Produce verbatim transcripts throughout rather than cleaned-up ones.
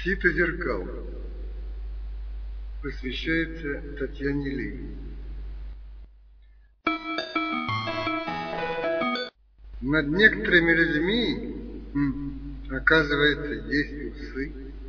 Сито зеркал посвящается Татьяне Ли. Над некоторыми людьми, оказывается, есть усы.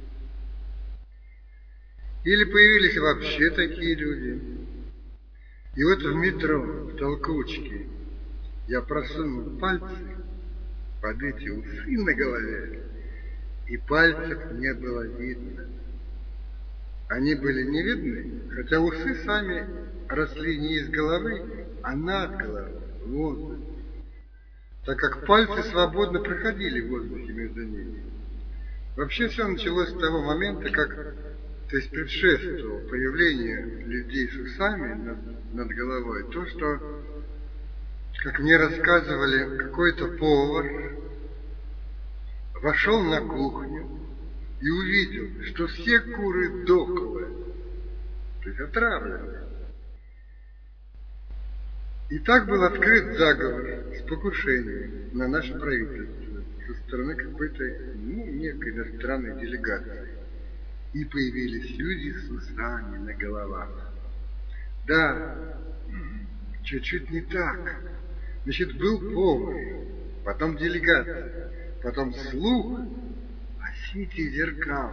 Или появились вообще такие люди. И вот в метро, в толкучке, я просунул пальцы под эти усы на голове, и пальцев не было видно. Они были не видны, хотя усы сами росли не из головы, а над головой, в воздухе, так как пальцы свободно проходили в воздухе между ними. Вообще все началось с того момента, как, то есть предшествовало появлению людей с усами над, над головой, то, что, как мне рассказывали, какой-то повар вошел на кухню и увидел, что все куры дохлые, то есть отравленные. И так был открыт заговор с покушением на наше правительство со стороны какой-то, ну, некой иностранной делегации. И появились люди с усами на головах. Да, чуть-чуть не так. Значит, был повар, потом делегация, потом слух о сите зеркал.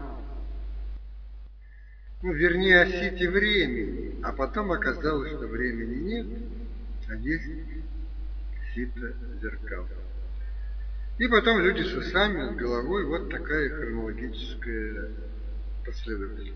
Ну, вернее, о сите времени. А потом оказалось, что времени нет, а есть сито зеркал. И потом люди с усами над головой, вот такая хронологическая последовательность.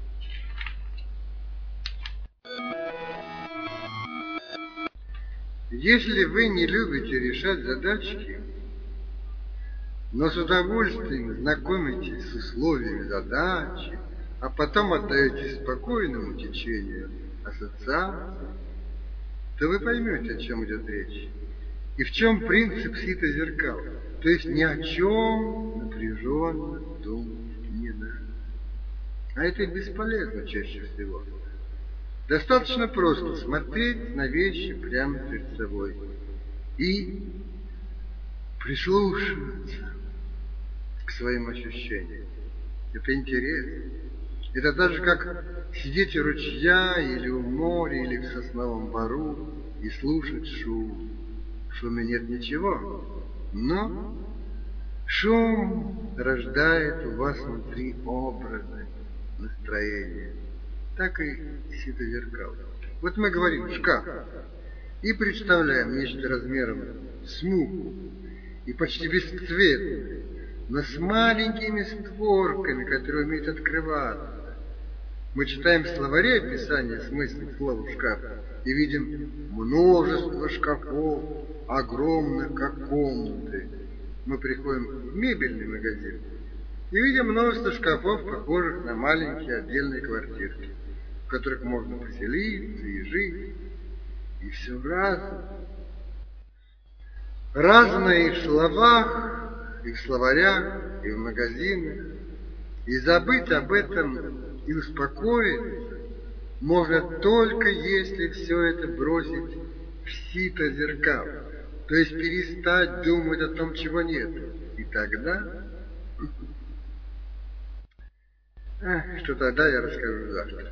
Если вы не любите решать задачки, но с удовольствием знакомитесь с условиями задачи, а потом отдаетесь спокойному течению ассоциаций, то вы поймете, о чем идет речь. И в чем принцип сито зеркал. То есть ни о чем напряженно думать не надо. А это бесполезно чаще всего. Достаточно просто смотреть на вещи прямо перед собой и прислушиваться к своим ощущениям. Это интересно. Это даже как сидеть у ручья или у моря, или в сосновом бору и слушать шум. В шуме нет ничего, но шум рождает у вас внутри образы, настроение. Так и сито зеркал. Вот мы говорим «шкаф» и представляем нечто размером с муху и почти бесцветное, но с маленькими створками, которые умеют открываться. Мы читаем в словаре описание смысла слова «шкаф» и видим множество шкафов, огромных, как комнаты. Мы приходим в мебельный магазин и видим множество шкафов, похожих на маленькие отдельные квартирки, в которых можно поселиться и жить. И все разное. Разное и в словах, и в словарях, и в магазинах. И забыть об этом и успокоиться можно только если все это бросить в сито зеркал, то есть перестать думать о том, чего нет. И тогда... А, что тогда я расскажу завтра.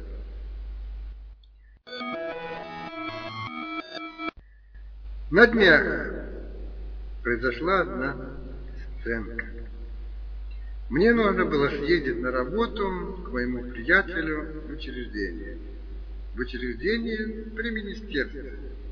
На днях произошла одна сценка. Мне нужно было съездить на работу к моему приятелю в учреждение. В учреждение при министерстве.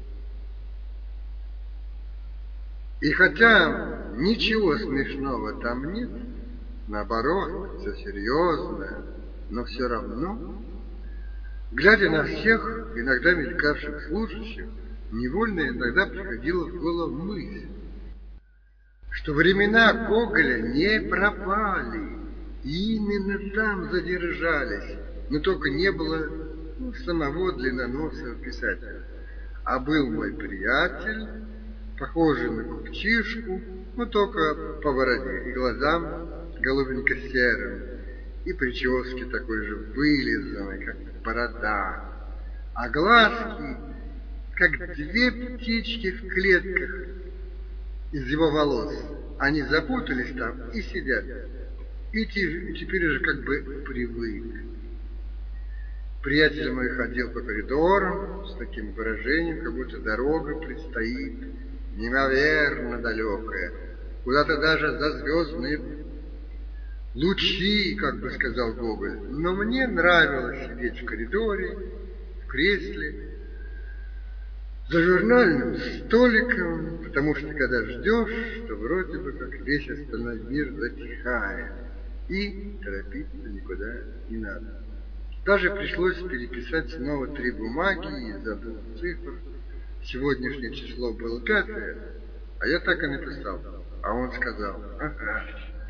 И хотя ничего смешного там нет, наоборот, все серьезное, но все равно, глядя на всех, иногда мелькавших служащих, невольно иногда приходила в голову мысль, что времена Гоголя не пропали, и именно там задержались, но только не было ну, самого длинноносого писателя. А был мой приятель, похожий на купчишку, но только по бороде и глазам голубенько-серым, и прическе такой же вылизанной, как борода, а глазки, как две птички в клетках из его волос. Они запутались там и сидят. И теперь уже как бы привык. Приятель мой ходил по коридорам с таким выражением, как будто дорога предстоит неимоверно далекая, куда-то даже за звездные лучи, как бы сказал Гоголь. Но мне нравилось сидеть в коридоре, в кресле, за журнальным столиком, потому что когда ждешь, то вроде бы как весь остальной мир затихает, и торопиться никуда не надо. Даже пришлось переписать снова три бумаги из-за двух цифр. Сегодняшнее число было пятое, а я так и написал. А он сказал: ага,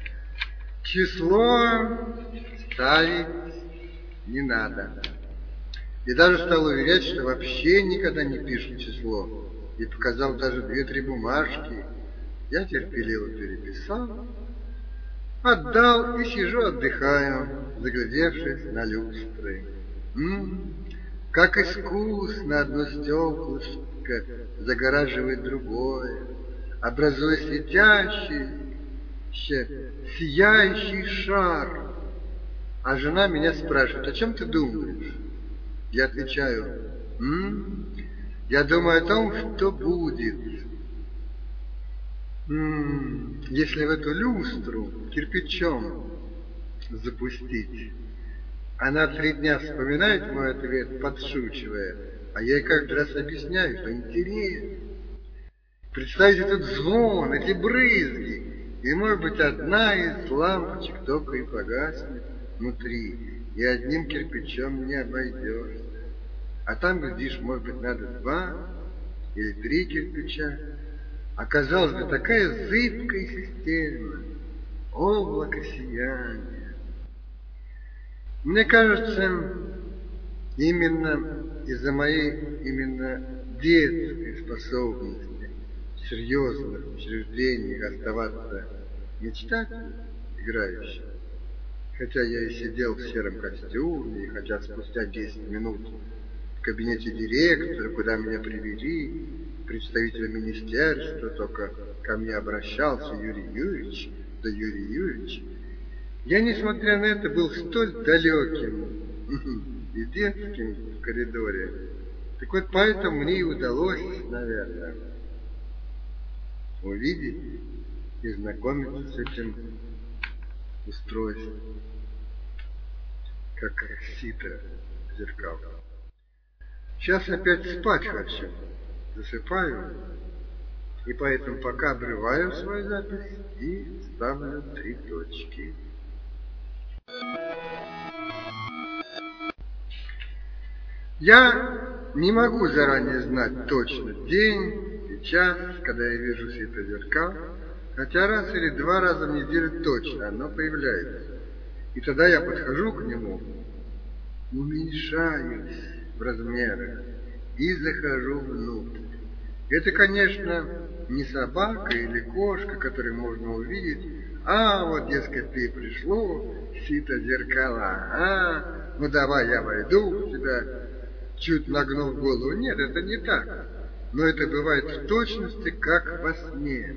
число ставить не надо. И даже стал уверять, что вообще никогда не пишет число. И показал даже две-три бумажки. Я терпеливо переписал, отдал и сижу отдыхаю, заглядевшись на люстры. М-м, как искусно одно стеклышко загораживает другое, образуя светящий, сияющий шар. А жена меня спрашивает: о чем ты думаешь? Я отвечаю: М-м, я думаю о том, что будет. М-м, если в эту люстру кирпичом запустить. Она три дня вспоминает мой ответ, подшучивая, а я ей каждый раз объясняю, что интересно. Представьте этот звон, эти брызги, и, может быть, одна из лампочек только и погаснет внутри, и одним кирпичом не обойдешься. А там, глядишь, может быть, надо два или три кирпича. Оказалось бы, такая зыбкая система, облако сияния. Мне кажется, именно из-за моей именно детской способности в серьезных учреждениях оставаться мечтателем, играющим, хотя я и сидел в сером костюме, и хотя спустя десять минут в кабинете директора, куда меня привели, представитель министерства, только ко мне обращался Юрий Юрьевич, да Юрий Юрьевич, я, несмотря на это, был столь далеким и детским в коридоре. Так вот, поэтому мне и удалось, наверное, увидеть и знакомиться с этим устройством, как сито зеркал. Сейчас опять спать хочу, засыпаю, и поэтому пока обрываю свою запись и ставлю три точки. Я не могу заранее знать точно день и час, когда я вижу светозеркал, хотя раз или два раза в неделю точно оно появляется. И тогда я подхожу к нему, уменьшаюсь в размерах и захожу внутрь. Это, конечно, не собака или кошка, которую можно увидеть. А, вот, дескать, ты пришло, сито зеркала, а, ну давай я войду в тебя, чуть нагнув голову. Нет, это не так. Но это бывает в точности, как во сне.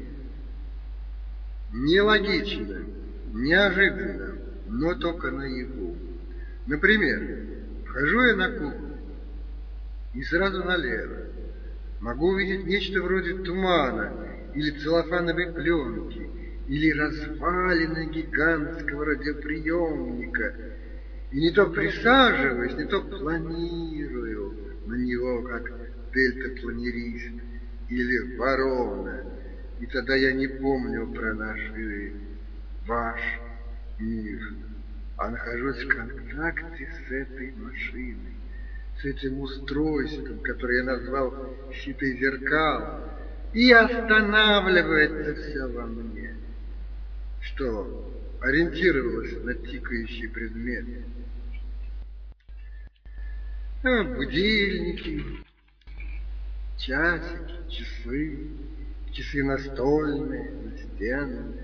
Нелогично, неожиданно, но только наяву. Например, вхожу я на кухню и сразу налево. Могу увидеть нечто вроде тумана или целлофановой пленки, или развалины гигантского радиоприемника. И не то присаживаюсь, не то планирую на него, как дельтапланерист или ворона. И тогда я не помню про наш или ваш мир, а нахожусь в контакте с этой машиной, с этим устройством, которое я назвал ситой зеркал, и останавливается все во мне, что ориентировалось на тикающий предмет. А, будильники, часики, часы, часы настольные, настенные.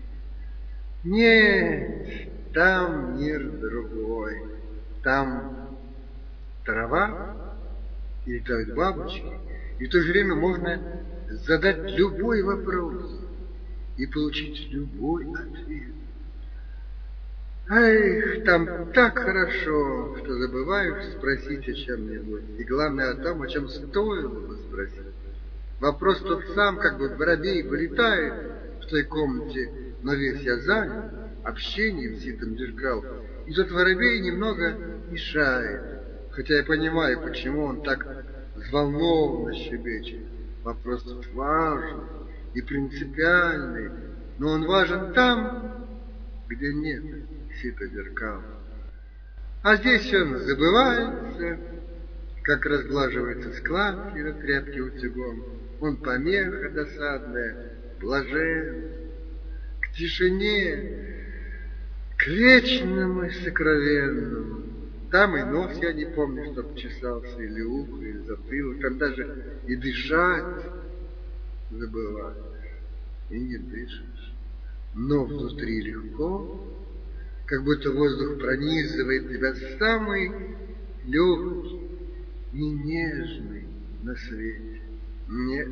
Нет, там мир другой, там трава и летают бабочки, и в то же время можно задать любой вопрос и получить любой ответ. Эх, там так хорошо, что забываешь спросить о чем-нибудь. И главное о том, о чем стоило бы спросить. Вопрос тот сам, как бы воробей вылетает в той комнате, но весь я занят общением с ситом зеркал. И тот воробей немного мешает. Хотя я понимаю, почему он так взволнованно щебечет. Вопрос тут важный и принципиальный, но он важен там, где нет сита зеркал. А здесь он забывается, как разглаживаются складки на тряпке утюгом. Он помеха досадная, блажен, к тишине, к вечному и сокровенному. Там и нос я не помню, чтоб чесался, или ухо, или затылок. Там даже и дышать забываешь, и не дышишь. Но внутри легко, как будто воздух пронизывает тебя самый легкий и нежный на свете. Нет.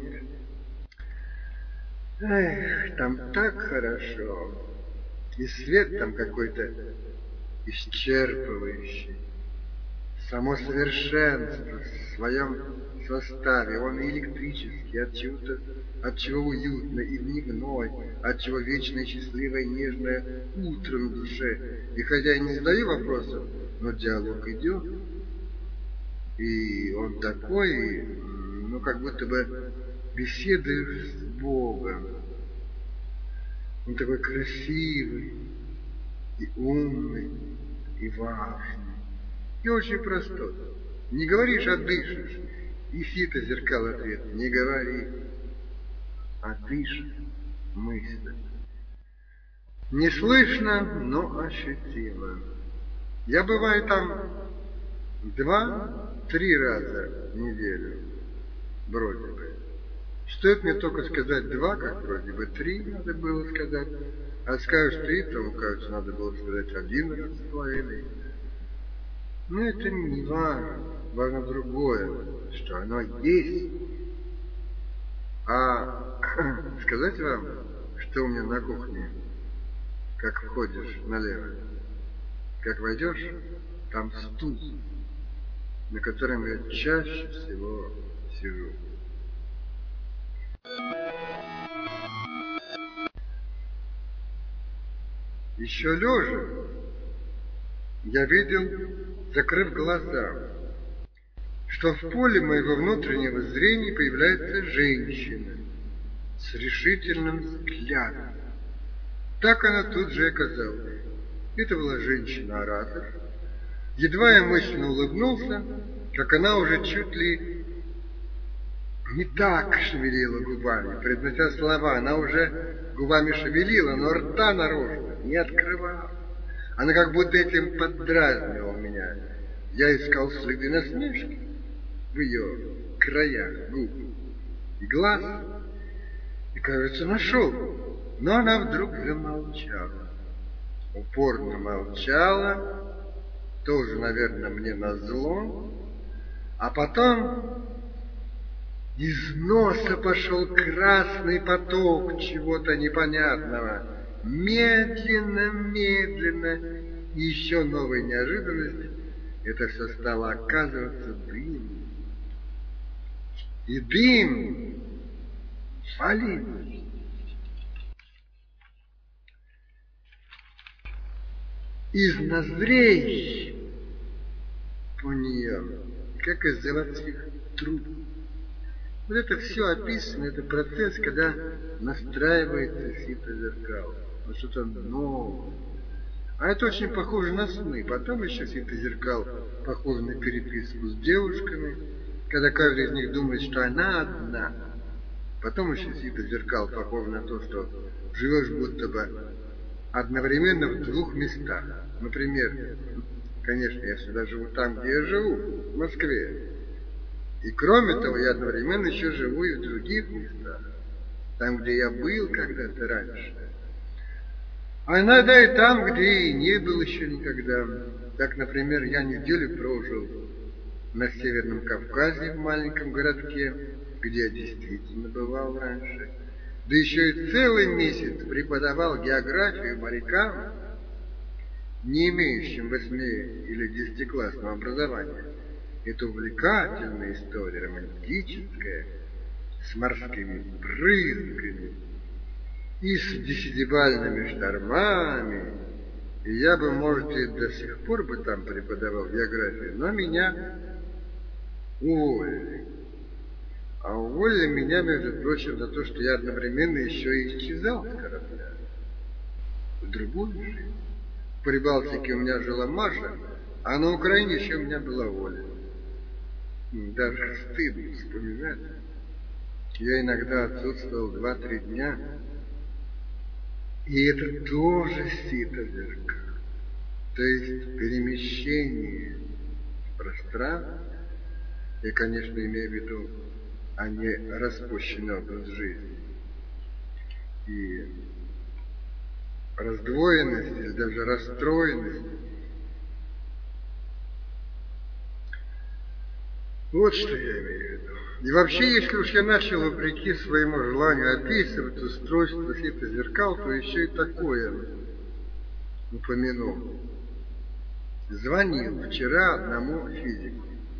Эх, там так хорошо. И свет там какой-то исчерпывающий. Само совершенство в своем составе. Он и электрический, от чего-то, от чего уютно, и дневной, от чего вечное, счастливое, нежное утро на душе. И хотя я не задаю вопросов, но диалог идет. И он такой, ну, как будто бы беседуешь с Богом. Он такой красивый, и умный, и важный, и очень простой. Не говоришь, а дышишь. И сито зеркал ответ. Не говори, а дышишь мысленно. Не слышно, но ощутимо. Я бываю там два-три раза в неделю, вроде бы. Стоит мне только сказать два, как вроде бы три надо было сказать. А скажешь три, то, кажется, надо было сказать один раз с половиной. Но это не важно. Важно другое, что оно есть. А сказать вам, что у меня на кухне, как входишь налево, как войдешь, там стул, на котором я чаще всего сижу. Еще лежа я видел, закрыв глаза, что в поле моего внутреннего зрения появляется женщина с решительным взглядом. Так она тут же и оказалась. Это была женщина-оратор. Едва я мысленно улыбнулся, как она уже чуть ли не так шевелила губами, произнося слова. Она уже губами шевелила, но рта наружно не открывала. Она как будто этим поддразнивала меня. Я искал следы насмешки в ее краях губ и глаз, и, кажется, нашел. Но она вдруг замолчала. Упорно молчала, тоже, наверное, мне назло, а потом из носа пошел красный поток чего-то непонятного. Медленно, медленно, и еще новая неожиданность, это все стало оказываться дымом. И дым валил. Из ноздрей у нее, как из заводских труб. Вот это все описано, это процесс, когда настраивается сито зеркал. Вот что-то новое. А это очень похоже на сны. Потом еще сито зеркал похоже на переписку с девушками, когда каждый из них думает, что она одна. Потом еще сито зеркал похоже на то, что живешь будто бы одновременно в двух местах. Например, конечно, я всегда живу там, где я живу, в Москве. И кроме того, я одновременно еще живу и в других местах, там, где я был когда-то раньше. А иногда и там, где и не был еще никогда. Так, например, я неделю прожил на Северном Кавказе, в маленьком городке, где я действительно бывал раньше. Да еще и целый месяц преподавал географию морякам. не имеющим восьми- или десятиклассного образования. Это увлекательная история, романтическая, с морскими брызгами и с десятибальными штормами. И я бы, может, и до сих пор бы там преподавал географию, но меня уволили. А уволили меня, между прочим, за то, что я одновременно еще и исчезал с корабля. В другую жизнь. В Прибалтике у меня жила Маша, а на Украине еще у меня была Оля. Даже стыдно вспоминать. Я иногда отсутствовал два-три дня. И это тоже сито-зеркало. То есть перемещение в пространстве. Я, конечно, имею в виду, а не распущенный образ жизни. И раздвоенность или даже расстроенность. Вот что я имею в виду. И вообще, если уж я начал, вопреки своему желанию, описывать устройство сито-зеркал, то еще и такое упомяну. Звонил вчера одному физику.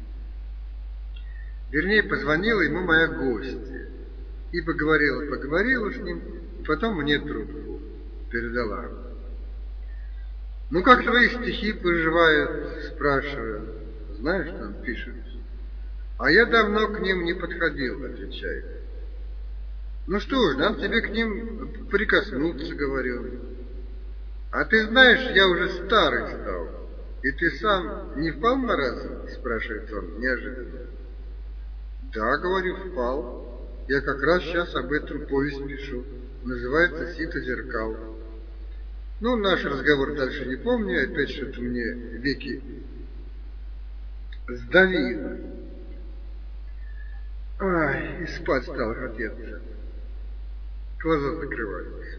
Вернее, позвонила ему моя гостья. И поговорила, поговорила с ним, и потом мне трубку передала. «Ну, как твои стихи поживают?» – спрашиваю. Знаешь, что он пишет? «А я давно к ним не подходил», – отвечает. «Ну что ж, нам тебе к ним прикоснуться», – говорю. «А ты знаешь, я уже старый стал, и ты сам не впал на разум?» – спрашивает он неожиданно. «Да, — говорю, — впал. Я как раз сейчас об этом повесть пишу. Называется «Сито-зеркал». Ну, наш разговор дальше не помню, опять что-то мне веки сдавило. Ай, и спать стал хотеться. Глаза закрываются.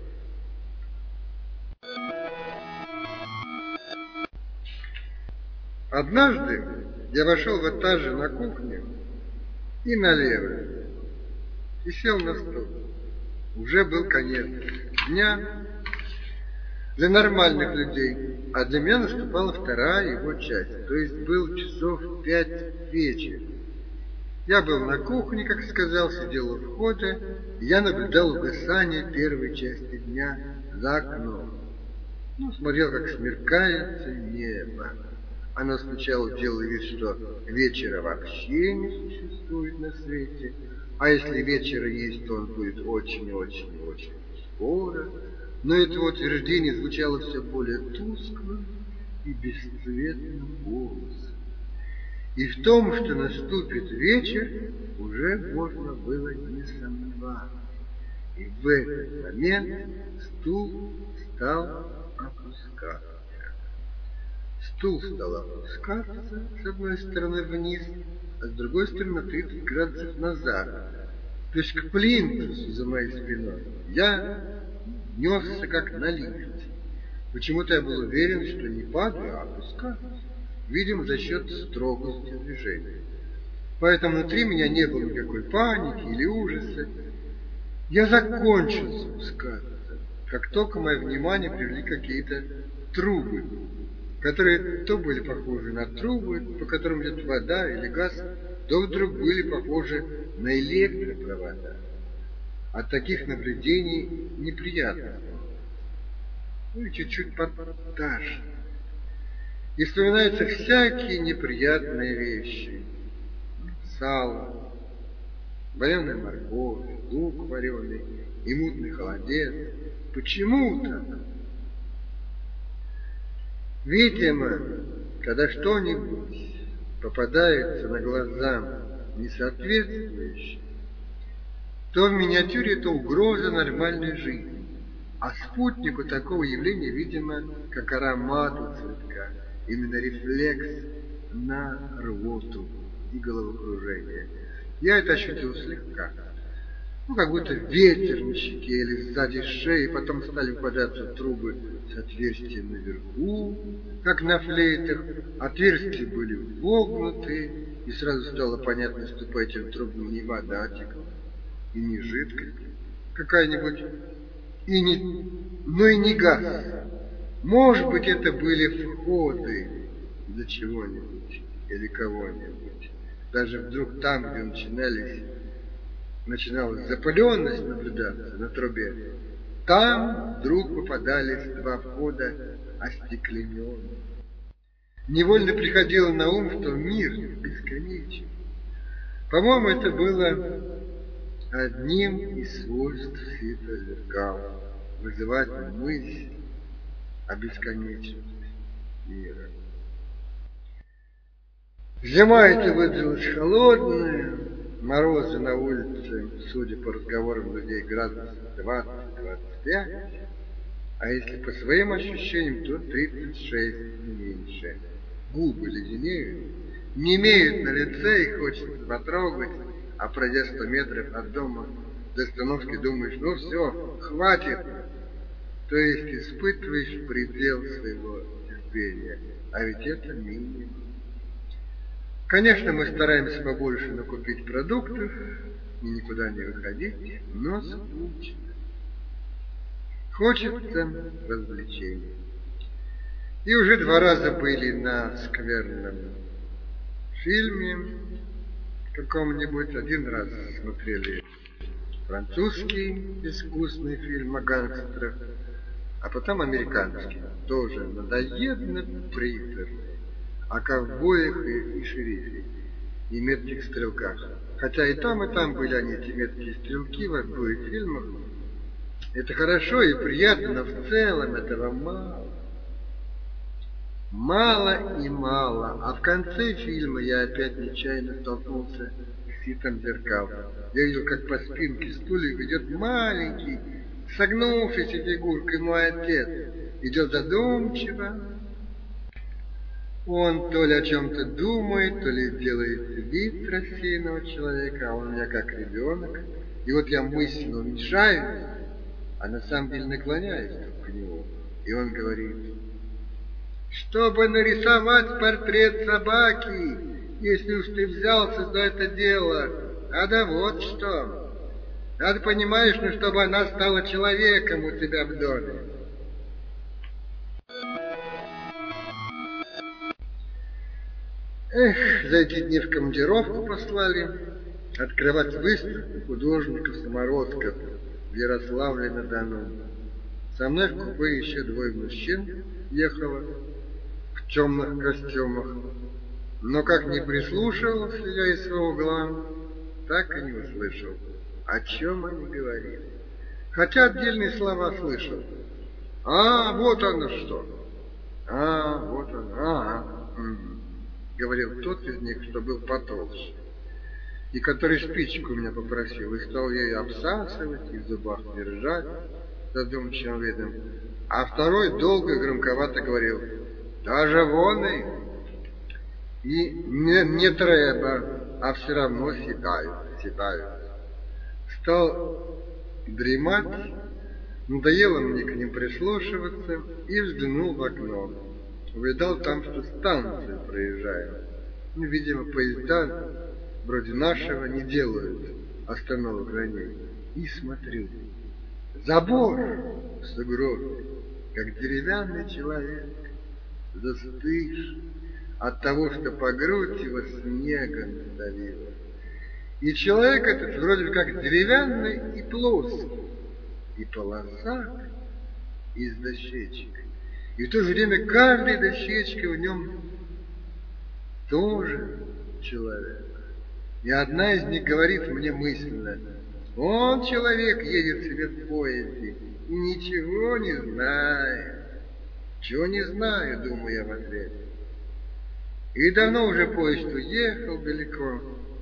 Однажды я вошел в этаже на кухню и налево, и сел на стул. Уже был конец дня для нормальных людей, а для меня наступала вторая его часть, то есть был часов пять вечера. Я был на кухне, как сказал, сидел у входа, и я наблюдал угасание первой части дня за окном. Ну, смотрел, как смеркается небо. Оно сначала делало вид, что вечера вообще не существует на свете, а если вечера есть, то он будет очень-очень-очень скоро. Но это утверждение звучало все более тусклым и бесцветным голосом. И в том, что наступит вечер, уже можно было не сомневаться. И в этот момент стул стал опускаться. Стул стал опускаться с одной стороны вниз, а с другой стороны на тридцать градусов назад. То есть к плинтусу за моей спиной я несся как на лифте. Почему-то я был уверен, что не падаю, а опускаюсь. Видимо, за счет строгости движения. Поэтому внутри меня не было никакой паники или ужаса. Я закончил спускаться, как только мое внимание привлекли какие-то трубы, которые то были похожи на трубы, по которым идет вода или газ, то вдруг были похожи на электропровода. От таких наблюдений неприятно. Ну и чуть-чуть подташнивает. И вспоминаются всякие неприятные вещи. Сало, вареная морковь, лук вареный и мутный холодец. Почему-то, видимо, когда что-нибудь попадается на глаза несоответствующее, то в миниатюре это угроза нормальной жизни. А спутнику такого явления, видимо, как аромат у цветка, именно рефлекс на рвоту и головокружение. Я это ощутил слегка. Ну, как будто ветер на щеке или сзади шеи, потом стали выпадаться трубы с отверстием наверху, как на флейтах. Отверстия были вогнуты, и сразу стало понятно, что по этим трубам не вода текла, и не жидкость какая-нибудь, и не, ну и не газ. Может быть, это были входы для чего-нибудь или кого-нибудь. Даже вдруг там, где начинались, начиналась запыленность наблюдаться на трубе, там вдруг попадались два входа остеклененные. Невольно приходило на ум, что мир бесконечен. По-моему, это было одним из свойств светозеркала — вызывать мысль о бесконечности мира. Зима эта выдалась холодная, морозы на улице, судя по разговорам людей, градусов двадцать-двадцать пять, а если по своим ощущениям, то тридцать шесть, не меньше. Губы леденеют, не имеют на лице, и хочется потрогать, а пройдя сто метров от дома до остановки, думаешь, ну все, хватит. То есть испытываешь предел своего терпения, а ведь это минимум. Конечно, мы стараемся побольше накупить продуктов и никуда не выходить, но скучно. Хочется развлечений. И уже два раза были на скверном фильме каком-нибудь. Один раз смотрели французский искусный фильм о гангстерах, а потом американский, тоже надоедно приторный, о ковбоях и, и шерифе, и метких стрелках. Хотя и там, и там были они, эти меткие стрелки, в обоих фильмах. Это хорошо и приятно, но в целом этого мало. Мало и мало. А в конце фильма я опять нечаянно столкнулся с ситом зеркал. Я видел, как по спинке стульев идет маленький, согнувшийся фигуркой мой отец. Идет задумчиво. Он то ли о чем-то думает, то ли делает вид рассеянного человека, а он у меня как ребенок. И вот я мысленно уменьшаюсь, а на самом деле наклоняюсь к нему. И он говорит: чтобы нарисовать портрет собаки, если уж ты взялся за это дело, а да вот что. Надо, понимаешь, ну, чтобы она стала человеком у тебя в доме. Эх, за эти дни в командировку послали открывать выставку художников-самородков в Ярославле-на-Дону. Со мной в купе еще двое мужчин ехало в темных костюмах. Но как не прислушивался я из своего угла, так и не услышал, о чем они говорили. Хотя отдельные слова слышал. А, вот оно что. А, вот оно. Ага. Угу. Говорил тот из них, что был потолще, и который спичку у меня попросил, и стал ей обсасывать и в зубах держать задумчивым видом. А второй долго и громковато говорил: даже вон и, и не, не треба, а все равно седают, седают. Стал дремать, надоело мне к ним прислушиваться, и взглянул в окно. Увидал там, что станцию проезжаем. Ну, видимо, поезда вроде нашего не делают остановок на ней. И смотрю. Забор в сугробе, как деревянный человек, застывший от того, что по грудь его снегом давило. И человек этот вроде как деревянный и плоский, и полосатый из дощечек. И в то же время каждая дощечка в нем тоже человек. И одна из них говорит мне мысленно: он, человек, едет себе в поезде и ничего не знает. Чего не знаю, думаю я в ответ. И давно уже поезд уехал далеко.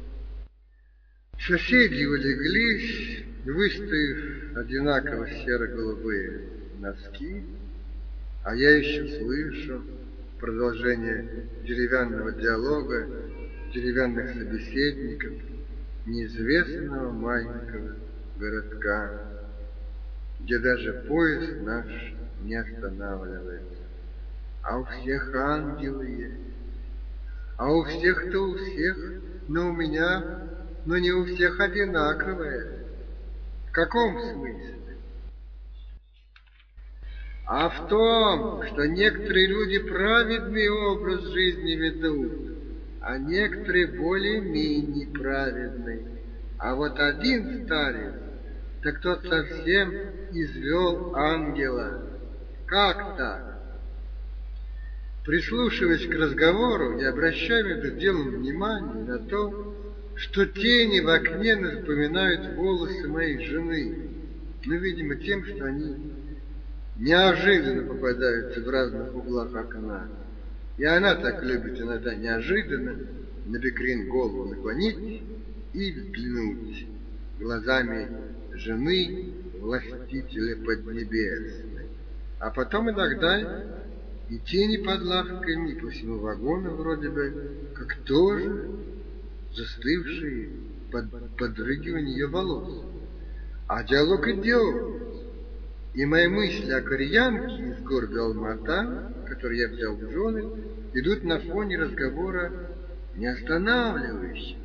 Соседи улеглись, выставив одинаково серо-голубые носки, а я еще слышу продолжение деревянного диалога деревянных собеседников неизвестного маленького городка, где даже поезд наш не останавливается. А у всех ангелы есть, а у всех-то у всех, но у меня, но не у всех одинаковые. В каком смысле? а в том, что некоторые люди праведный образ жизни ведут, а некоторые более-менее праведный. А вот один старец, так тот совсем извел ангела. Как так? Прислушиваясь к разговору, я обращаю между делом внимание на то, что тени в окне напоминают волосы моей жены, но, видимо, тем, что они неожиданно попадаются в разных углах окна. И она так любит иногда неожиданно на бекрень голову наклонить и взглянуть глазами жены властителя Поднебесной. А потом иногда и тени под лавками, и по всему вагону вроде бы, как тоже застывшие под подрыгивание ее волос. А диалог идет. И мои мысли о кореянке из города Алма-Ата, который я взял в жены, идут на фоне разговора не останавливающегося.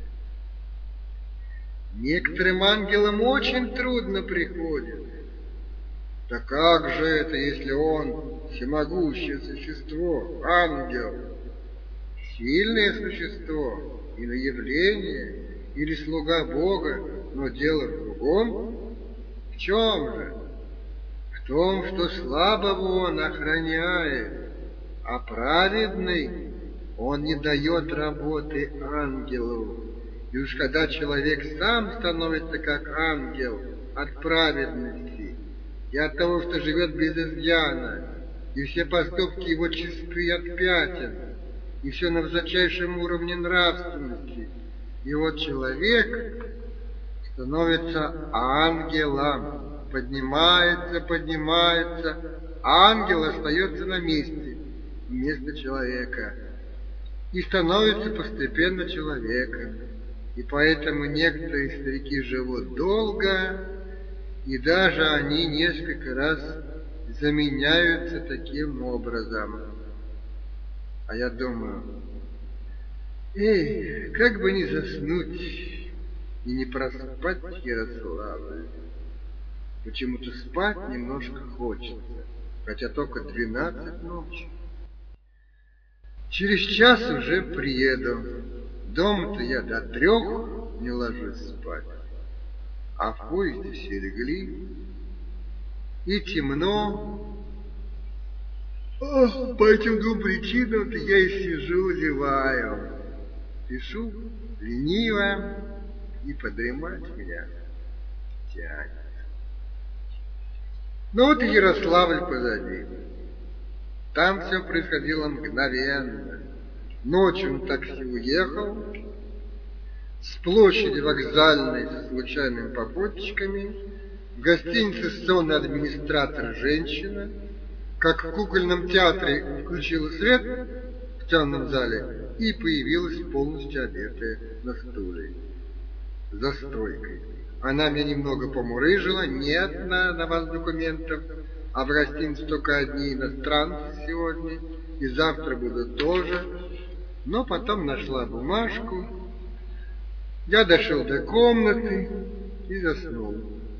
Некоторым ангелам очень трудно приходит. Да как же это, если он всемогущее существо, ангел, сильное существо, или явление, или слуга Бога, но дело в другом? В чем же? В том, что слабого он охраняет, а праведный он не дает работы ангелу. И уж когда человек сам становится как ангел от праведности и от того, что живет без изъяна, и все поступки его чисты от пятен, и все на высочайшем уровне нравственности, и вот человек становится ангелом, поднимается, поднимается, а ангел остается на месте, вместо человека, и становится постепенно человеком. И поэтому некоторые старики живут долго, и даже они несколько раз заменяются таким образом. А я думаю, эй, как бы не заснуть и не проспать Ярославль. Почему-то спать немножко хочется, хотя только двенадцать ночи. Через час уже приеду. Дома-то я до трех не ложусь спать, а в поезде все легли, и темно. Ох, по этим двум причинам-то я и сижу, зеваю. Пишу лениво, и подремать меня тянет. Ну вот и Ярославль позади. Там все происходило мгновенно. Ночью на такси уехал, с площади вокзальной со случайными попутчиками, в гостинице сонный администратор женщина, как в кукольном театре включила свет в темном зале и появилась полностью одетая на стуле, за стойкой. Она меня немного помурыжила, нет на, на вас документов, а в гостинице только одни иностранцы сегодня, и завтра будут тоже. Но потом нашла бумажку. Я дошел до комнаты и заснул.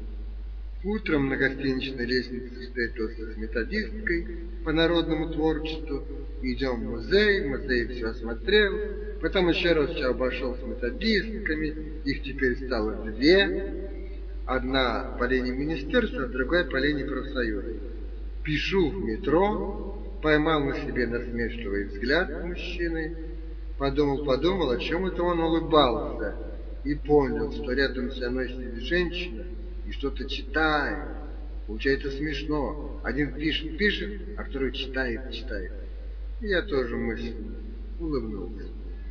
Утром на гостиничной лестнице встретился с методисткой по народному творчеству. Идем в музей, в музее все осмотрел. Потом еще раз все обошел с методистками. Их теперь стало две. Одна по линии министерства, другая по линии профсоюза. Пишу в метро, поймал на себе насмешливый взгляд мужчины. Подумал, подумал, о чем это он улыбался, и понял, что рядом со мной сидит женщина и что-то читает. Получается смешно. Один пишет, пишет, а второй читает, читает. И я тоже мысленно улыбнулся.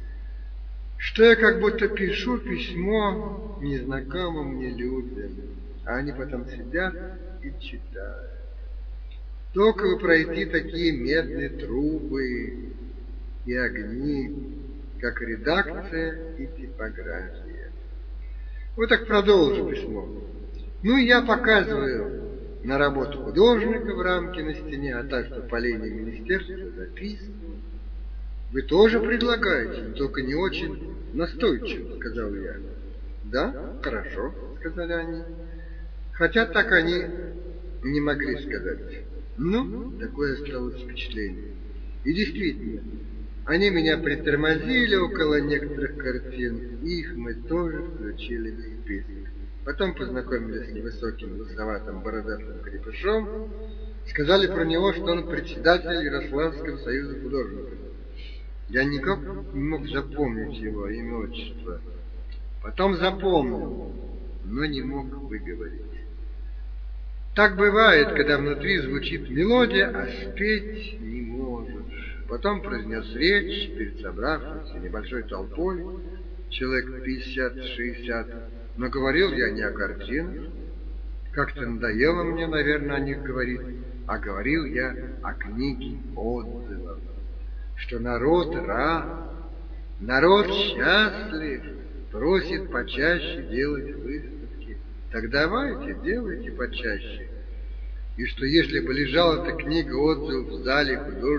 Что я как будто пишу письмо незнакомым мне людям, а они потом сидят и читают. Только бы пройти такие медные трубы и огни, как редакция и типография. Вот так продолжу письмо. Ну и я показываю на работу художника в рамке на стене, а так, что по линии министерства записано. Вы тоже предлагаете, но только не очень настойчиво, сказал я. Да, хорошо, сказали они. Хотя так они не могли сказать. Ну, такое осталось впечатление. И действительно, они меня притормозили около некоторых картин, и их мы тоже включили в список. Потом познакомились с невысоким, лысоватым, бородатым крепышом, сказали про него, что он председатель Ярославского союза художников. Я никак не мог запомнить его имя, отчество. Потом запомнил, но не мог выговорить. Так бывает, когда внутри звучит мелодия, а спеть не можешь. Потом произнес речь перед собравшимся небольшой толпой, человек пятьдесят-шестьдесят, но говорил я не о картинах. Как-то надоело мне, наверное, о них говорить, а говорил я о книге отзывов, что народ рад, народ счастлив, просит почаще делать выставки. Так давайте, делайте почаще. И что если бы лежала эта книга отзывов в зале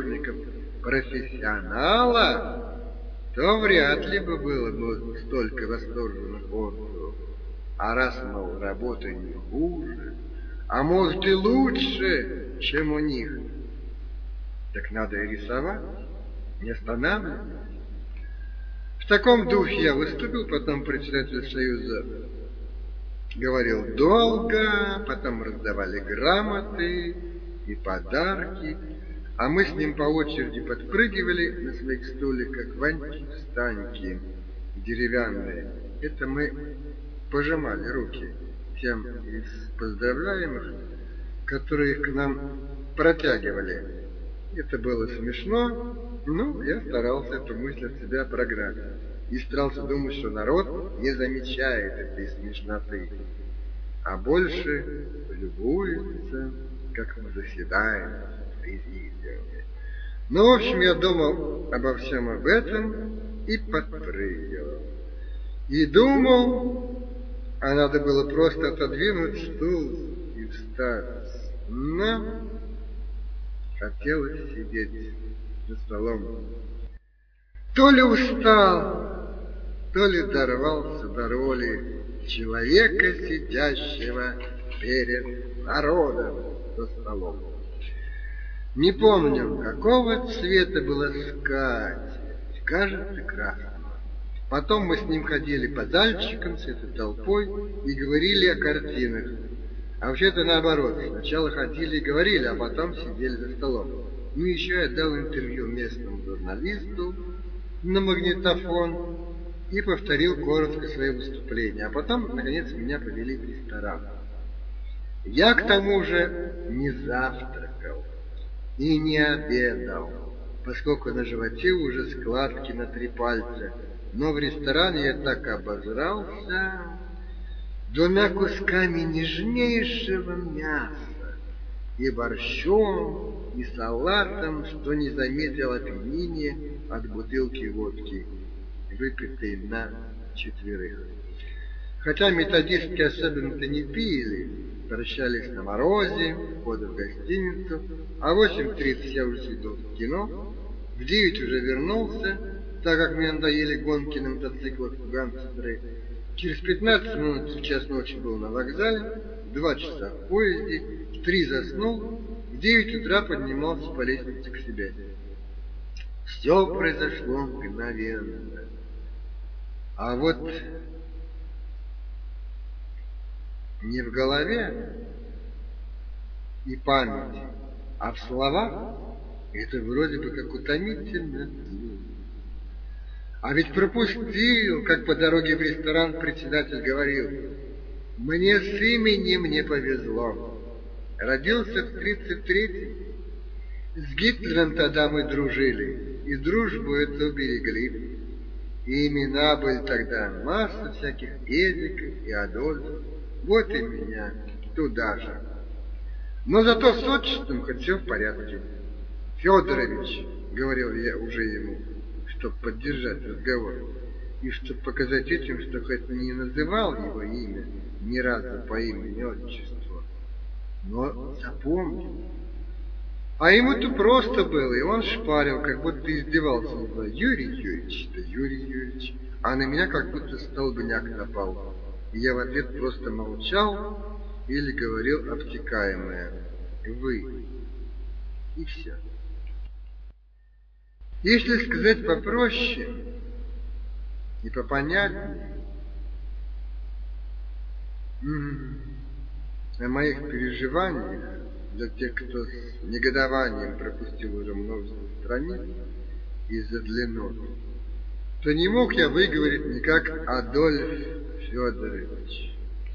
художников-профессионала, то вряд ли бы было бы столько восторженных отзывов. А раз, мол, работа не хуже, а может и лучше, чем у них, так надо и рисовать, не останавливаться. В таком духе я выступил, потом председатель Союза говорил долго, потом раздавали грамоты и подарки, а мы с ним по очереди подпрыгивали на своих стульях, как ваньки-встаньки деревянные. Это мы пожимали руки тем из поздравляемых, которые их к нам протягивали. Это было смешно, но я старался эту мысль от себя прогнать. И старался думать, что народ не замечает этой смешноты, а больше любуется, как мы заседаем в президиуме. Ну, в общем, я думал обо всем об этом и подпрыгивал. И думал, а надо было просто отодвинуть стул и встать. Но хотелось сидеть за столом. То ли устал, то ли дорвался до роли человека, сидящего перед народом за столом. Не помню, какого цвета была скатерть, кажется, красного. Потом мы с ним ходили по зальчикам с этой толпой и говорили о картинах. А вообще-то наоборот, сначала ходили и говорили, а потом сидели за столом. Ну, еще я дал интервью местному журналисту на магнитофон и повторил коротко свое выступление. А потом, наконец, меня повели в ресторан. Я, к тому же, не завтракал и не обедал, поскольку на животе уже складки на три пальца. Но в ресторане я так обожрался двумя кусками нежнейшего мяса и борщом, и салатом, что не заметил опьянения от бутылки водки, выпитой на четверых. Хотя методистки особенно-то не пили, прощались на морозе, входа в гостиницу, а в восемь тридцать я уже сидел в кино, в девять уже вернулся, так как мне надоели гонки на мотоциклах в гангстеры. Через пятнадцать минут в час ночи был на вокзале, в два часа в поезде, в три заснул, в девять утра поднимался по лестнице к себе. Все произошло мгновенно. А вот не в голове и памяти, а в словах это вроде бы как утомительно. А ведь пропустил, как по дороге в ресторан председатель говорил: «Мне с именем не повезло. Родился в тридцать третьем. С Гитлером тогда мы дружили, и дружбу эту уберегли. И имена были тогда масса всяких Эдиков и Адольфов. Вот и меня туда же. Но зато с отчеством хоть все в порядке. Федорович, — говорил я уже ему, чтобы поддержать разговор, и чтобы показать этим, что хоть не называл его имя ни разу по имени отчеству, но запомнил. А ему-то просто было, и он шпарил, как будто издевался над мной. Юрий Юрьевич, да Юрий Юрьевич, а на меня как будто столбняк напал. И я в ответ просто молчал или говорил обтекаемое: «Вы». И все. Если сказать попроще и попонятнее, о моих переживаниях для тех, кто с негодованием пропустил уже множество страниц из-за длинноты, то не мог я выговорить никак Адольф Федорович.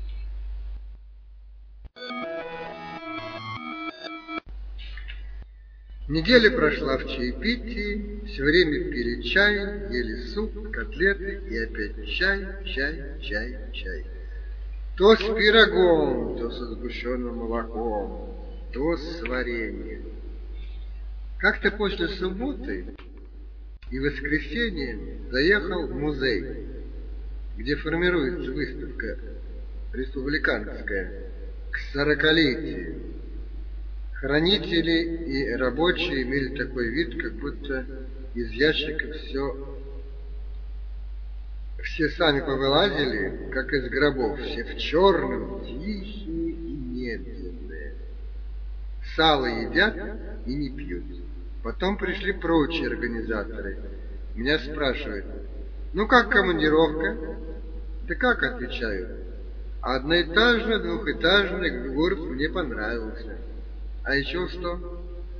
Неделя прошла в чаепитии, все время пили чай, ели суп, котлеты и опять чай, чай, чай, чай. То с пирогом, то со сгущенным молоком, то с вареньем. Как-то после субботы и воскресенья заехал в музей, где формируется выставка республиканская к сорокалетию. Хранители и рабочие имели такой вид, как будто из ящика все, все сами повылазили, как из гробов, все в черном, тихие и медленные. Сало едят и не пьют. Потом пришли прочие организаторы. Меня спрашивают: ну как командировка? Да как, отвечаю, одноэтажный, двухэтажный город мне понравился. А еще что?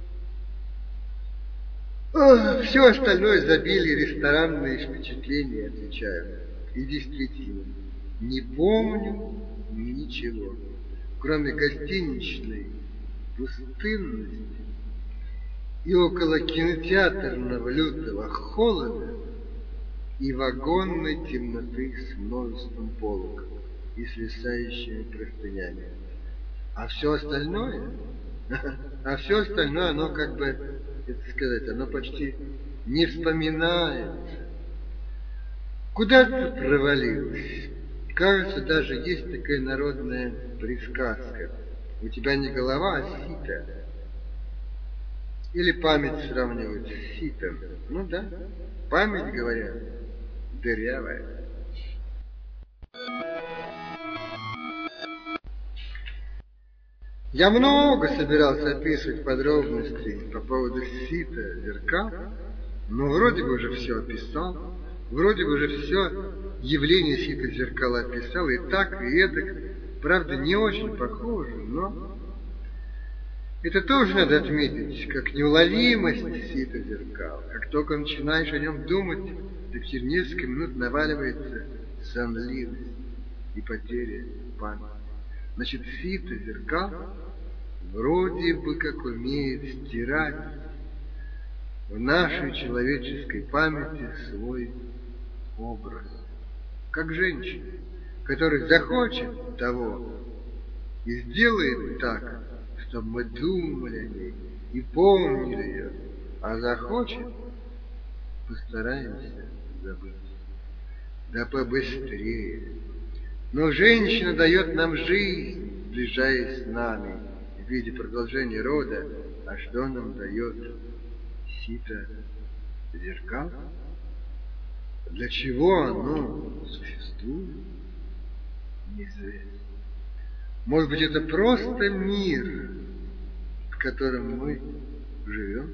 О, все остальное забили ресторанные впечатления, отвечаю. И действительно, не помню ничего, кроме гостиничной пустынности и около кинотеатрного лютого холода и вагонной темноты с множеством полок и свисающими простынями. А все остальное... А все остальное, оно как бы, это сказать, оно почти не вспоминается. Куда-то провалилось. Кажется, даже есть такая народная присказка: у тебя не голова, а сито. Или память сравнивают с ситом. Ну да, память, говорят, дырявая. Я много собирался описывать подробности по поводу сита, зеркал, но вроде бы уже все описал, вроде бы уже все явление сита зеркала описал, и так, и эдак, правда, не очень похоже, но это тоже надо отметить, как неуловимость сита зеркал. Как только начинаешь о нем думать, так через несколько минут наваливается сонливость и потеря памяти. Значит, сито зеркал вроде бы как умеет стирать в нашей человеческой памяти свой образ. Как женщина, которая захочет того и сделает так, чтобы мы думали о ней и помнили ее, а захочет, постараемся забыть. Да побыстрее. Но женщина дает нам жизнь, сближаясь с нами в виде продолжения рода. А что нам дает сито зеркал? Для чего оно существует? Неизвестно. Может быть, это просто мир, в котором мы живем?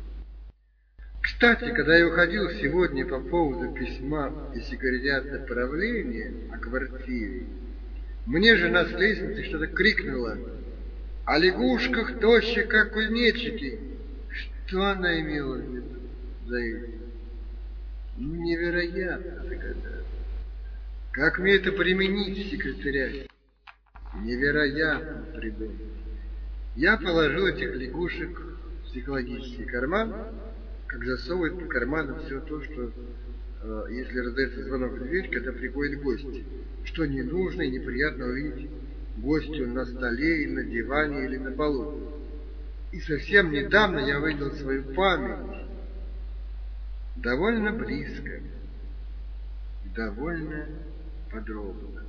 Кстати, когда я уходил сегодня по поводу письма из секретариата правления о квартире, мне жена с лестницы что-то крикнула: о лягушках тощих, как кузнечики. Что она имела в виду за этим? Невероятно догадаться. Как мне это применить в секретариате? Невероятно придумать. Я положил этих лягушек в психологический карман, как засовывает по карманам все то, что, э, если раздается звонок в дверь, когда приходят гости, что не нужно и неприятно увидеть гостю на столе, или на диване, или на полу. И совсем недавно я увидел свою память довольно близко, довольно подробно.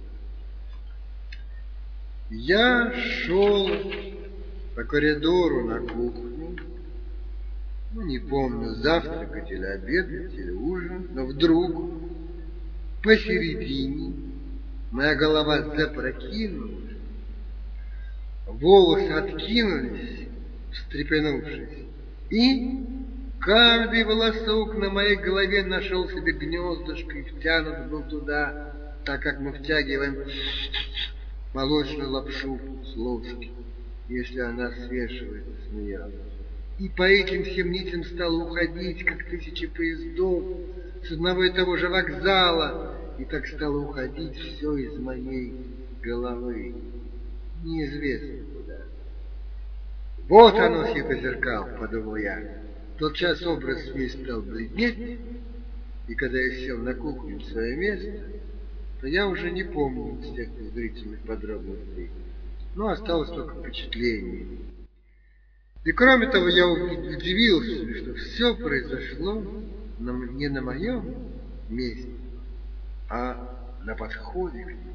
Я шел по коридору на кухню, ну, не помню, завтракать или обедать, или ужин, но вдруг посередине моя голова запрокинулась, волосы откинулись, встрепенувшись. И каждый волосок на моей голове нашел себе гнездышко и втянут был туда, так как мы втягиваем молочную лапшу с ложки, если она свешивается с нее. И по этим всем нитям стало уходить, как тысячи поездов, с одного и того же вокзала, и так стало уходить все из моей головы, неизвестно куда. Вот оно, сито зеркал, подумал я. Тот час образ весь стал бледнеть, и когда я сел на кухню в свое место, то я уже не помню всех зрительных подробностей, но осталось только впечатление. И кроме того, я удивился, что все произошло не на моем месте, а на подходе к нему.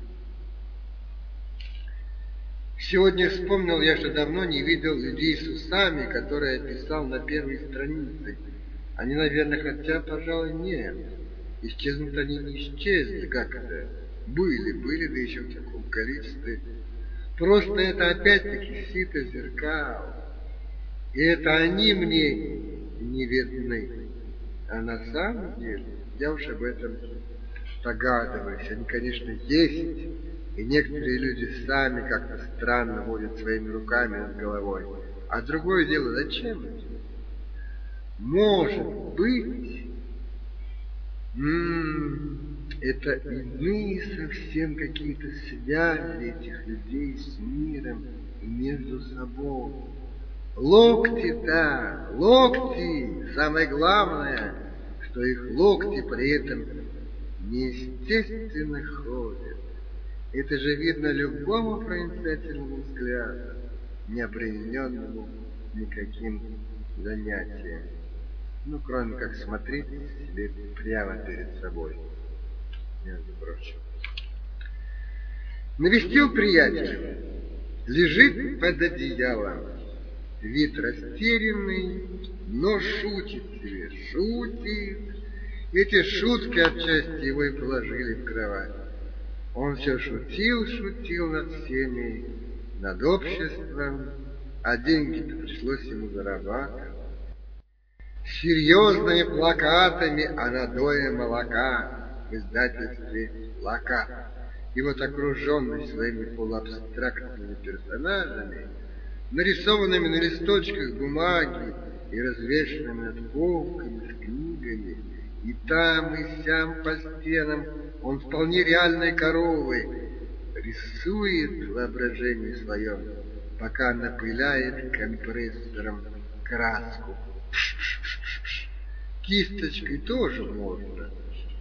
Сегодня вспомнил я, что давно не видел людей с усами, которые я писал на первой странице. Они, наверное, хотя, пожалуй, нет. Исчезнут они не исчезли, как это? Были, были, да еще в таком количестве. Просто это опять-таки сито зеркал. И это они мне не видны. А на самом деле, я уж об этом догадываюсь. Они, конечно, есть. И некоторые люди сами как-то странно водят своими руками над головой. А другое дело, зачем это? Может быть, м-м, это иные совсем какие-то связи этих людей с миром и между собой. Локти-то, локти, самое главное, что их локти при этом неестественно ходят. Это же видно любому проницательному взгляду, не обремененному никаким занятием. Ну, кроме как смотреть себе прямо перед собой, между прочим. Навестил приятеля, лежит под одеялом, вид растерянный, но шутит себе, шутит. Эти шутки отчасти его и положили в кровать. Он все шутил, шутил над всеми, над обществом, а деньги-то пришлось ему зарабатывать. Серьезными плакатами о надое молока в издательстве «Лака». И вот окруженный своими полуабстрактными персонажами, нарисованными на листочках бумаги и развешенными над полками с книгами, и там, и сям по стенам он вполне реальной коровой рисует в воображении своем, пока напыляет компрессором краску. Кисточкой тоже можно,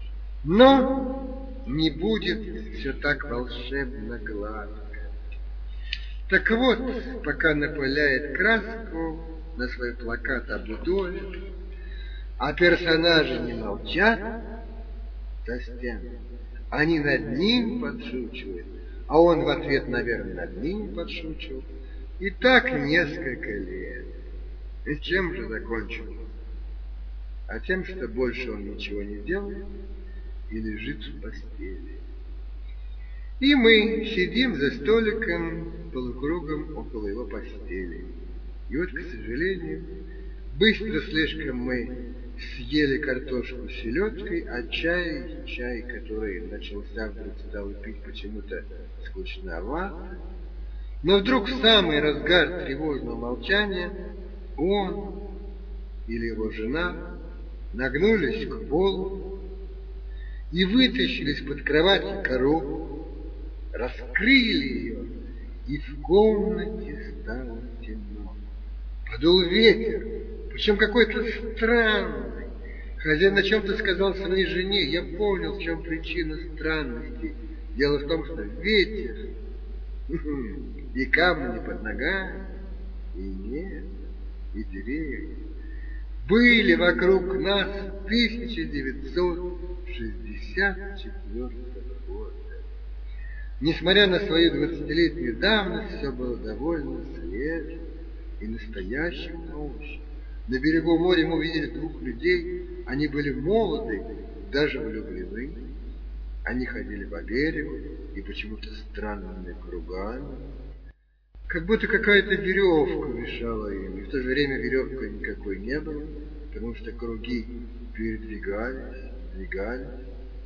но не будет все так волшебно гладко. Так вот, пока напыляет краску на свой плакат обудовит, а персонажи не молчат за стеной, они над ним подшучивают, а он в ответ, наверное, над ним подшучивал. И так несколько лет. И чем же закончилось? А тем, что больше он ничего не делает и лежит в постели. И мы сидим за столиком полукругом около его постели. И вот, к сожалению, быстро слишком мы съели картошку с селедкой, а чай, чай, который начался, вдруг стал пить почему-то скучновато. Но вдруг в самый разгар тревожного молчания он или его жена нагнулись к полу и вытащили из-под кровати коробку, раскрыли ее, и в комнате стало темно. Подул ветер, причем какой-то странный. Хозяин о чем-то сказал своей жене. Я понял, в чем причина странности. Дело в том, что ветер и камни под ногами, и небо, и деревья были вокруг нас тысяча девятьсот шестьдесят четвёртого года. Несмотря на свою двадцатилетнюю давность, все было довольно свежим и настоящим ночью. На берегу моря мы увидели двух людей. Они были молоды, даже влюблены. Они ходили по берегу и почему-то странными кругами. Как будто какая-то веревка мешала им, и в то же время веревкой никакой не было, потому что круги передвигались, двигались.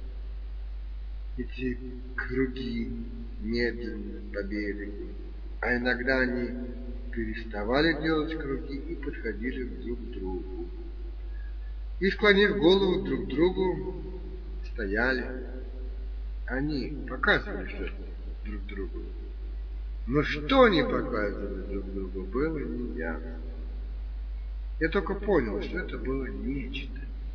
Эти круги медленно по берегу, а иногда они переставали делать круги и подходили друг к другу. И, склонив голову друг к другу, стояли. Они показывали что-то друг другу. Но что они показывали друг другу, было неясно. Я только понял, что это было нечто.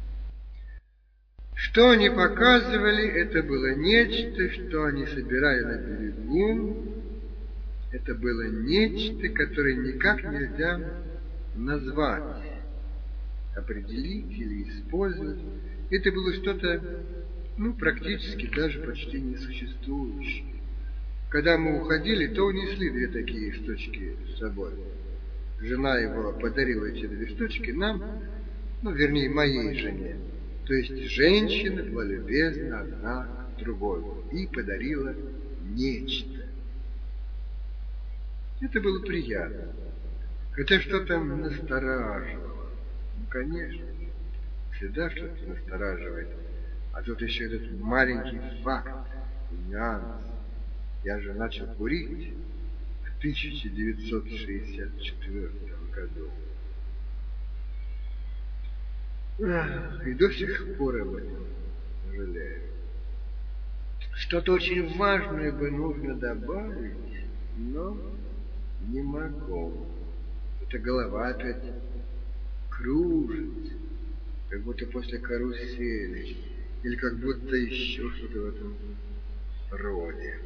Что они показывали, это было нечто, что они собирали на берегу. Это было нечто, которое никак нельзя назвать, определить или использовать. Это было что-то, ну, практически даже почти несуществующее. Когда мы уходили, то унесли две такие штучки с собой. Жена его подарила эти две штучки нам, ну, вернее, моей жене. То есть женщина была любезна одна к другой и подарила нечто. Это было приятно, хотя что-то настораживало. Ну, конечно, всегда что-то настораживает. А тут еще этот маленький факт, нюанс. Я же начал курить в тысяча девятьсот шестьдесят четвёртом году. Ах, и до сих пор об этом жалею. Что-то очень важное бы нужно добавить, но не могу. Эта голова опять кружится, как будто после карусели, или как будто еще что-то в этом роде.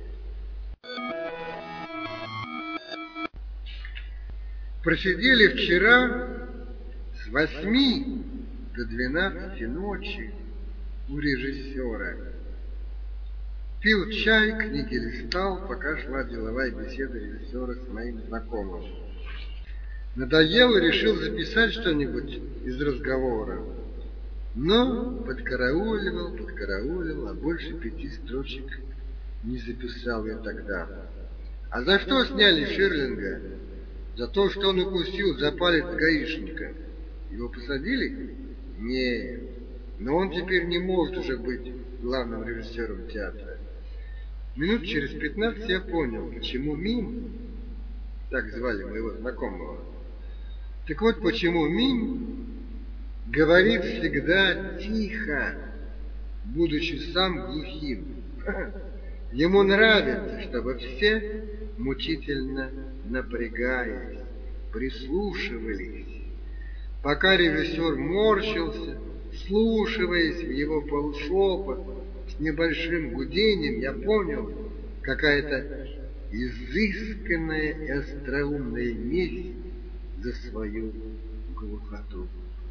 Просидели вчера с восьми до двенадцати ночи у режиссера. Пил чай, книги листал, пока шла деловая беседа режиссера с моим знакомым. Надоело, решил записать что-нибудь из разговора. Но подкарауливал, подкарауливал, а больше пяти строчек не записал я тогда. А за что сняли Ширлинга? За то, что он укусил за палец гаишника. Его посадили? Нет. Но он теперь не может уже быть главным режиссером театра. Минут через пятнадцать я понял, почему Мим, так звали моего знакомого. Так вот, почему Мим говорит всегда тихо, будучи сам глухим. Ему нравится, чтобы все, мучительно напрягаясь, прислушивались. Пока режиссер морщился, вслушиваясь в его полушепот с небольшим гудением, я понял, какая-то изысканная и остроумная месть за свою глухоту.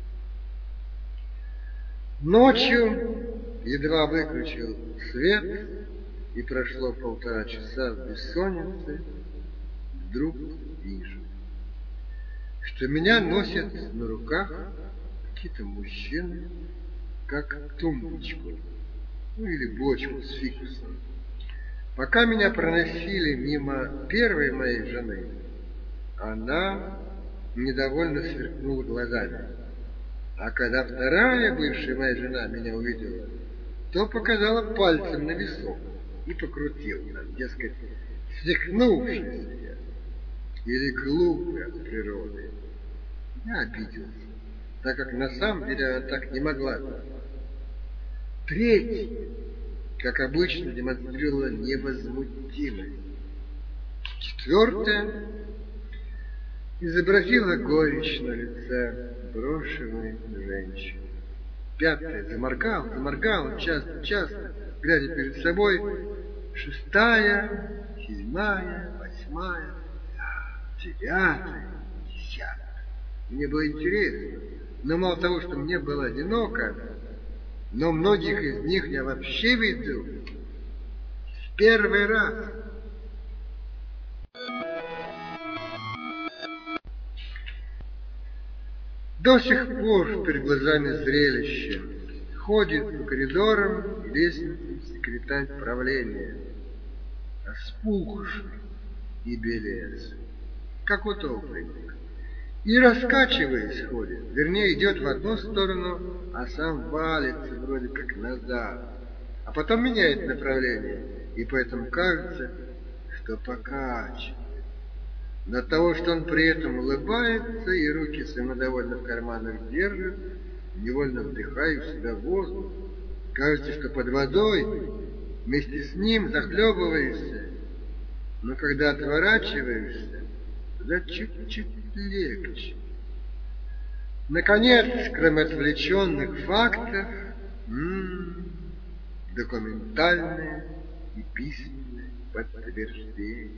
Ночью едва выключил свет, и прошло полтора часа в бессоннице, вдруг вижу, что меня носят на руках какие-то мужчины, как тумбочку, ну или бочку с фикусом. Пока меня проносили мимо первой моей жены, она недовольно сверкнула глазами. А когда вторая бывшая моя жена меня увидела, то показала пальцем на висок и покрутила, дескать, свихнувшийся я или глупый от природы. Я обиделся, так как на самом деле она так не могла. Третья, как обычно, демонстрировала невозмутимость. Четвертая изобразила горечь на лице брошенной женщины. Пятая заморгала, заморгала часто-часто, глядя перед собой. Шестая, седьмая, восьмая, девятая, десятая. Мне было интересно, но мало того, что мне было одиноко, но многих из них я вообще видел в первый раз. До сих пор перед глазами зрелище. Ходит по коридорам и лестницам секретарь правления, распухший и белец, как утопленник, и раскачиваясь ходит, вернее идет в одну сторону, а сам валится вроде как назад, а потом меняет направление, и поэтому кажется, что покачивает. Но от того, что он при этом улыбается и руки самодовольно в карманах держит, невольно вдыхаю в себя воздух. Кажется, что под водой вместе с ним захлебываешься, но когда отворачиваешься, да чуть-чуть легче. Наконец, кроме отвлеченных фактов, м-м, документальные и письменные подтверждения.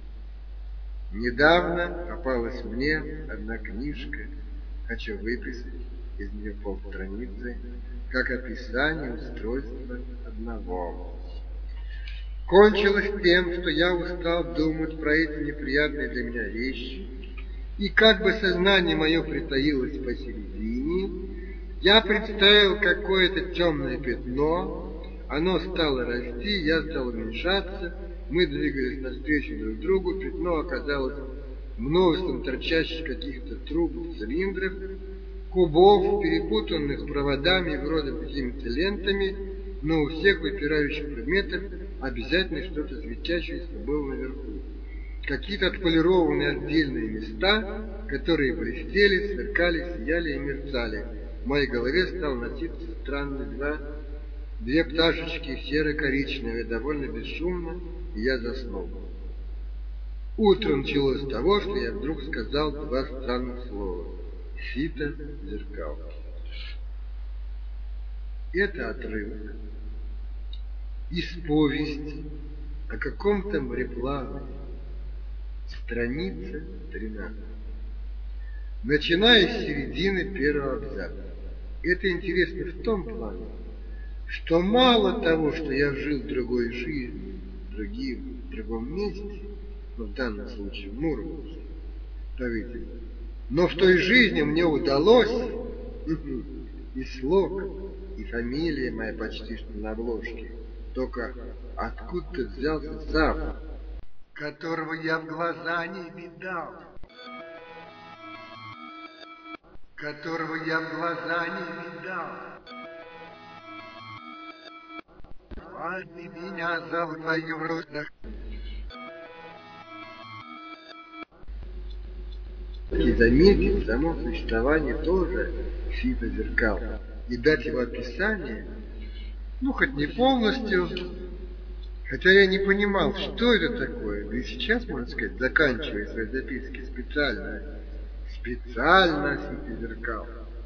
Недавно попалась мне одна книжка, хочу выписать из нее полстраницы, как описание устройства одного. Кончилось тем, что я устал думать про эти неприятные для меня вещи, и как бы сознание мое притаилось посередине, я представил какое-то темное пятно, оно стало расти, я стал уменьшаться, мы двигались навстречу друг другу, пятно оказалось множеством торчащих каких-то труб, цилиндров, кубов, перепутанных проводами, вроде какими-то лентами, но у всех выпирающих предметов обязательно что-то светящееся было наверху. Какие-то отполированные отдельные места, которые блестели, сверкали, сияли и мерцали. В моей голове стал носиться странные два, две пташечки серо-коричневые, довольно бесшумно, и я заснул. Утро началось с того, что я вдруг сказал два странных слова. Сито зеркалки. Это отрывок из повести о каком-то мореплавании. Страница тринадцать. Начиная с середины первого абзаца. Это интересно в том плане, что мало того, что я жил другой жизнью, другим, в другом месте, но в данном случае в Мурманске, по-видимому, но в той жизни мне удалось и слог, и фамилия моя почти что на обложке, только откуда-то взялся запах, которого я в глаза не видал, которого я в глаза не видал. Возьми меня за твою руку. И заметить само существование тоже сито зеркал и дать его описание, ну, хоть не полностью, хотя я не понимал, что это такое, да и сейчас, можно сказать, заканчивая свои записки специально, специально сито зеркал.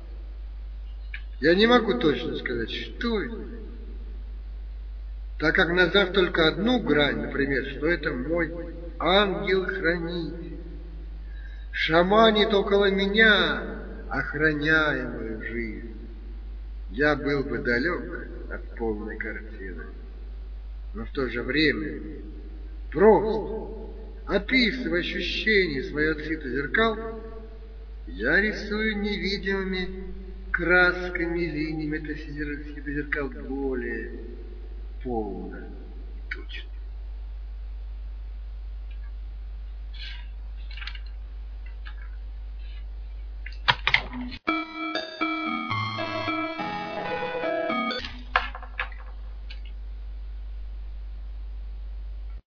Я не могу точно сказать, что это, так как назвав только одну грань, например, что это мой ангел-хранитель, шаманит около меня, охраняя мою жизнь, я был бы далек от полной картины. Но в то же время, просто описывая ощущения своих сито-зеркал, я рисую невидимыми красками, линиями это сито-зеркал более полно и точно.